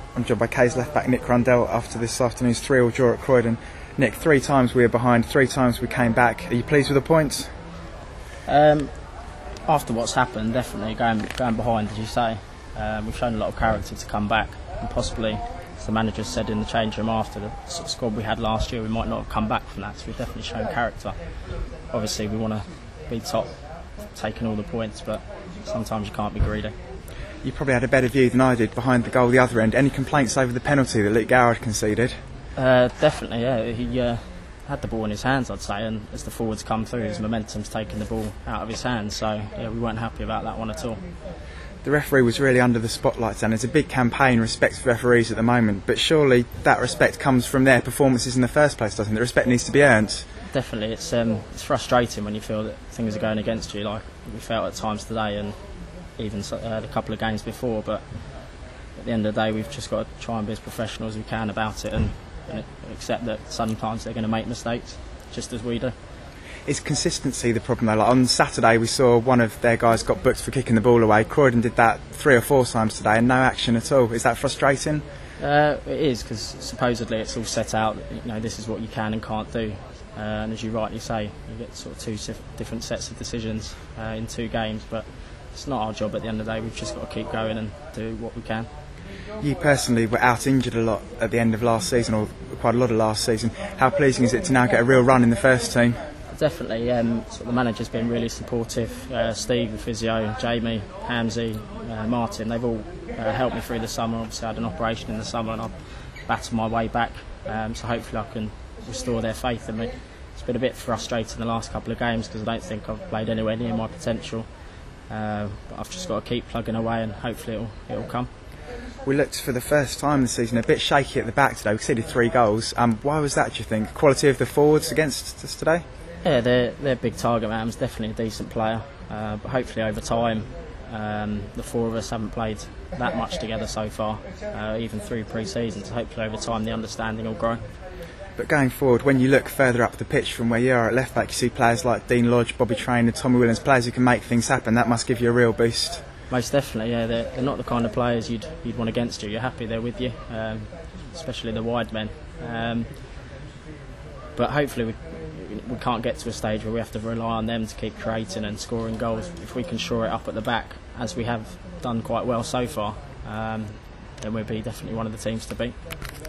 I'm joined by K's left back Nick Rundell after this afternoon's 3-3 draw at Croydon. Nick, 3 times we were behind, 3 times we came back. Are you pleased with the points? After what's happened, definitely going behind, as you say. We've shown a lot of character to come back, and possibly, as the manager said in the change room after the sort of squad we had last year, we might not have come back from that. So we've definitely shown character. Obviously, we want to be top, taking all the points, but sometimes you can't be greedy. You probably had a better view than I did behind the goal the other end. Any complaints over the penalty that Luke Goward conceded? Definitely, yeah. He had the ball in his hands, I'd say, and as the forwards come through, his momentum's taken the ball out of his hands. So yeah, we weren't happy about that one at all. The referee was really under the spotlight, and there's a big campaign respect for referees at the moment, but surely that respect comes from their performances in the first place, doesn't it? The respect needs to be earned. Definitely, it's frustrating when you feel that things are going against you, like we felt at times today, and even a couple of games before. But at the end of the day, we've just got to try and be as professional as we can about it, and accept that sometimes they're going to make mistakes, just as we do. Is consistency the problem though? Like on Saturday we saw one of their guys got booked for kicking the ball away. Croydon did that 3 or 4 times today and no action at all. Is that frustrating? It is, because supposedly it's all set out, this is what you can and can't do. And as you rightly say, you get sort of 2 different sets of decisions in 2 games, but it's not our job at the end of the day. We've just got to keep going and do what we can. You personally were out injured a lot at the end of last season, or quite a lot of last season. How pleasing is it to now get a real run in the first team? Definitely. The manager's been really supportive. Steve, the physio, Jamie, Hamzy, Martin, they've all helped me through the summer. Obviously I had an operation in the summer and I've battled my way back, so hopefully I can restore their faith in me. It's been a bit frustrating the last couple of games because I don't think I've played anywhere near my potential, but I've just got to keep plugging away and hopefully it'll come. We looked for the first time this season a bit shaky at the back today. We conceded 3 goals. Why was that, do you think? Quality of the forwards against us today? Yeah, they're big target man's definitely a decent player, but hopefully over time the 4 of us haven't played that much together so far, even through pre-season, so hopefully over time the understanding will grow. But going forward, when you look further up the pitch from where you are at left back, you see players like Dean Lodge, Bobby Traynor, Tommy Williams, players who can make things happen. That must give you a real boost. Most definitely, yeah. They're not the kind of players you'd want against you. You're happy they're with you, especially the wide men. But hopefully we can't get to a stage where we have to rely on them to keep creating and scoring goals. If we can shore it up at the back, as we have done quite well so far, then we'll be definitely one of the teams to beat.